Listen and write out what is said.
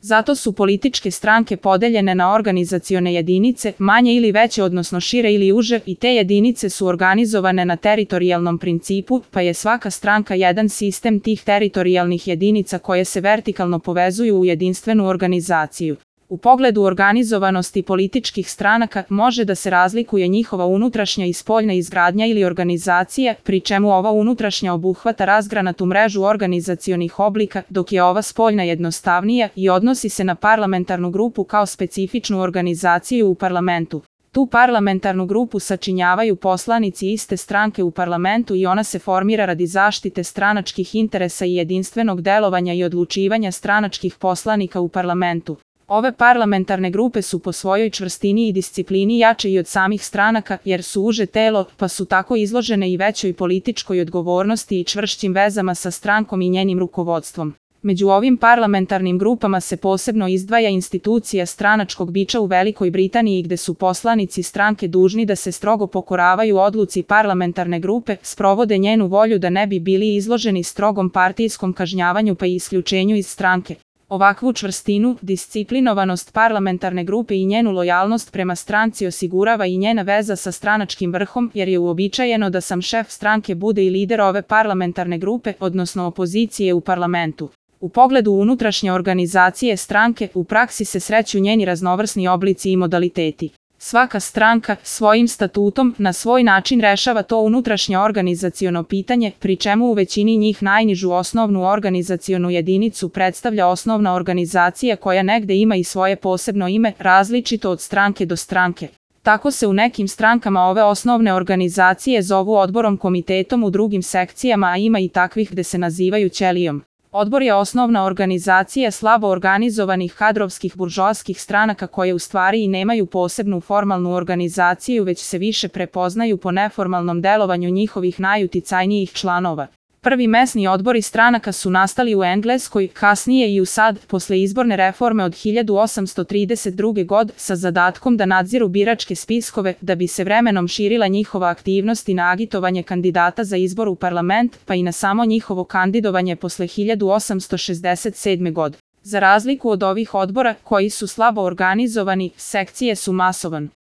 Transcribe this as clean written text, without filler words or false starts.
Zato su političke stranke podeljene na organizacione jedinice, manje ili veće odnosno šire ili uže, i te jedinice su organizovane na teritorijalnom principu, pa je svaka stranka jedan sistem tih teritorijalnih jedinica koje se vertikalno povezuju u jedinstvenu organizaciju. U pogledu organizovanosti političkih stranaka može da se razlikuje njihova unutrašnja i spoljna izgradnja ili organizacija, pri čemu ova unutrašnja obuhvata razgranatu mrežu organizacionih oblika, dok je ova spoljna jednostavnija i odnosi se na parlamentarnu grupu kao specifičnu organizaciju u parlamentu. Tu parlamentarnu grupu sačinjavaju poslanici iste stranke u parlamentu i ona se formira radi zaštite stranačkih interesa i jedinstvenog delovanja i odlučivanja stranačkih poslanika u parlamentu. Ove parlamentarne grupe su po svojoj čvrstini i disciplini jače i od samih stranaka, jer su uže telo, pa su tako izložene i većoj političkoj odgovornosti i čvršćim vezama sa strankom i njenim rukovodstvom. Među ovim parlamentarnim grupama se posebno izdvaja institucija stranačkog bića u Velikoj Britaniji, gde su poslanici stranke dužni da se strogo pokoravaju odluci parlamentarne grupe, sprovode njenu volju da ne bi bili izloženi strogom partijskom kažnjavanju pa i isključenju iz stranke. Ovakvu čvrstinu, disciplinovanost parlamentarne grupe i njenu lojalnost prema stranci osigurava i njena veza sa stranačkim vrhom, jer je uobičajeno da sam šef stranke bude i lider ove parlamentarne grupe, odnosno opozicije u parlamentu. U pogledu unutrašnje organizacije stranke, u praksi se sreću njeni raznovrsni oblici i modaliteti. Svaka stranka, svojim statutom, na svoj način rešava to unutrašnje organizaciono pitanje, pri čemu u većini njih najnižu osnovnu organizacionu jedinicu predstavlja osnovna organizacija koja negde ima i svoje posebno ime, različito od stranke do stranke. Tako se u nekim strankama ove osnovne organizacije zovu odborom, komitetom, u drugim sekcijama, a ima i takvih gde se nazivaju ćelijom. Odbor je osnovna organizacija slabo organizovanih kadrovskih buržoaskih stranaka koje u stvari i nemaju posebnu formalnu organizaciju, već se više prepoznaju po neformalnom delovanju njihovih najuticajnijih članova. Prvi mesni odbori stranaka su nastali u Engleskoj, kasnije i u SAD, posle izborne reforme od 1832. godine, sa zadatkom da nadziru biračke spiskove, da bi se vremenom širila njihova aktivnost i na agitovanje kandidata za izbor u parlament, pa i na samo njihovo kandidovanje posle 1867. godine. Za razliku od ovih odbora, koji su slabo organizovani, sekcije su masovan